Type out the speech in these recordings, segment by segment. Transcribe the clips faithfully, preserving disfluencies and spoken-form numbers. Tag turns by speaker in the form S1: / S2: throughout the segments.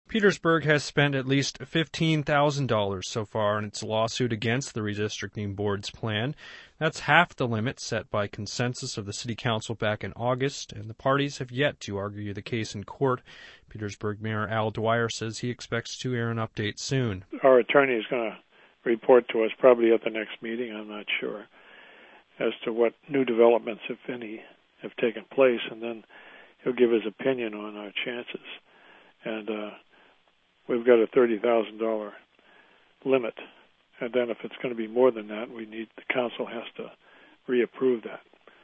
S1: Petersburg has spent at least fifteen thousand dollars so far in its lawsuit against the redistricting board's plan. That's half the limit set by consensus of the city council back in August, and the parties have yet to argue the case in court. Petersburg Mayor Al Dwyer says he expects to hear an update soon.
S2: Our attorney is going to report to us probably at the next meeting, I'm not sure, as to what new developments, if any, have taken place, and then he'll give his opinion on our chances. And uh, we've got a thirty thousand dollars limit, and then if it's going to be more than that, we need the council has to reapprove that.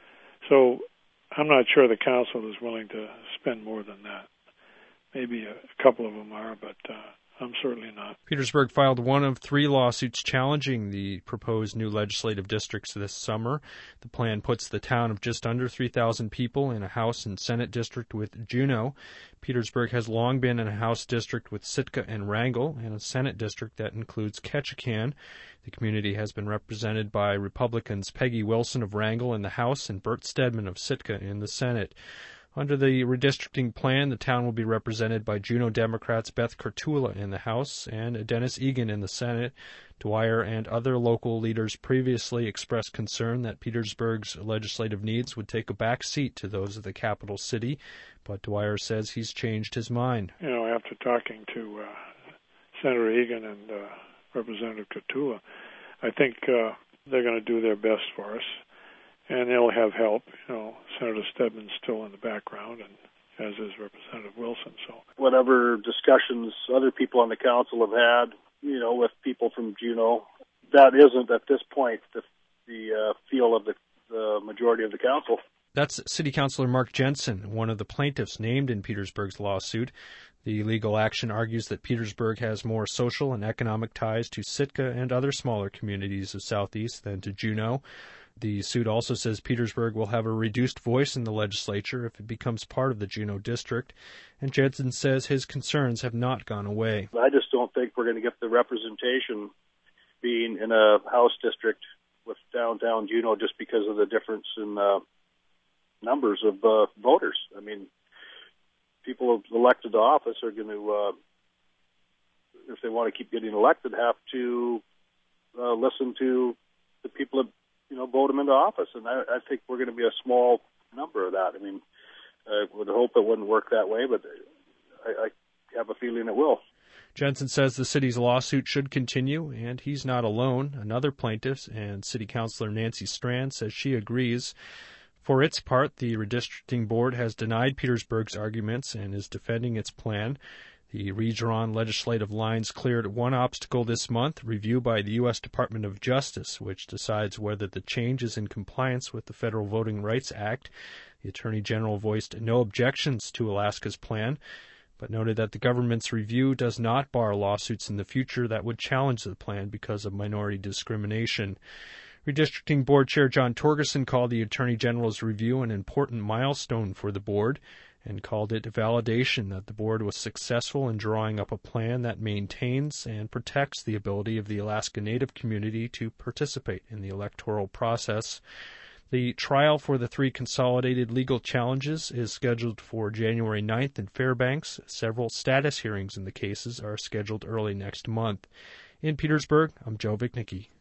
S2: So I'm not sure the council is willing to spend more than that. Maybe a, a couple of them are, but uh, I'm certainly not.
S1: Petersburg filed one of three lawsuits challenging the proposed new legislative districts this summer. The plan puts the town of just under three thousand people in a House and Senate district with Juneau. Petersburg has long been in a House district with Sitka and Wrangell, and a Senate district that includes Ketchikan. The community has been represented by Republicans Peggy Wilson of Wrangell in the House and Bert Stedman of Sitka in the Senate. Under the redistricting plan, the town will be represented by Juneau Democrats Beth Kurtula in the House and Dennis Egan in the Senate. Dwyer and other local leaders previously expressed concern that Petersburg's legislative needs would take a back seat to those of the capital city, but Dwyer says he's changed his mind.
S2: You know, after talking to uh, Senator Egan and uh, Representative Kurtula, I think uh, they're going to do their best for us. And they'll have help. You know, Senator Stedman's still in the background, and as is Representative Wilson. So,
S3: whatever discussions other people on the council have had, you know, with people from Juneau, that isn't at this point the, the uh, feel of the, the majority of the council.
S1: That's City Councilor Mark Jensen, one of the plaintiffs named in Petersburg's lawsuit. The legal action argues that Petersburg has more social and economic ties to Sitka and other smaller communities of Southeast than to Juneau. The suit also says Petersburg will have a reduced voice in the legislature if it becomes part of the Juneau district, and Jensen says his concerns have not gone away.
S3: I just don't think we're going to get the representation being in a House district with downtown Juneau just because of the difference in uh, numbers of uh, voters. I mean, people elected to office are going to, uh, if they want to keep getting elected, have to uh, listen to the people that you know, vote them into office. And I, I think we're going to be a small number of that. I mean, I would hope it wouldn't work that way, but I, I have a feeling it will.
S1: Jensen says the city's lawsuit should continue, and he's not alone. Another plaintiff and City Councilor Nancy Strand says she agrees. For its part, the redistricting board has denied Petersburg's arguments and is defending its plan. The redrawn legislative lines cleared one obstacle this month, review by the U S Department of Justice, which decides whether the change is in compliance with the Federal Voting Rights Act. The Attorney General voiced no objections to Alaska's plan, but noted that the government's review does not bar lawsuits in the future that would challenge the plan because of minority discrimination. Redistricting Board Chair John Torgerson called the Attorney General's review an important milestone for the board, and called it validation that the board was successful in drawing up a plan that maintains and protects the ability of the Alaska Native community to participate in the electoral process. The trial for the three consolidated legal challenges is scheduled for January ninth in Fairbanks. Several status hearings in the cases are scheduled early next month. In Petersburg, I'm Joe Vichnicki.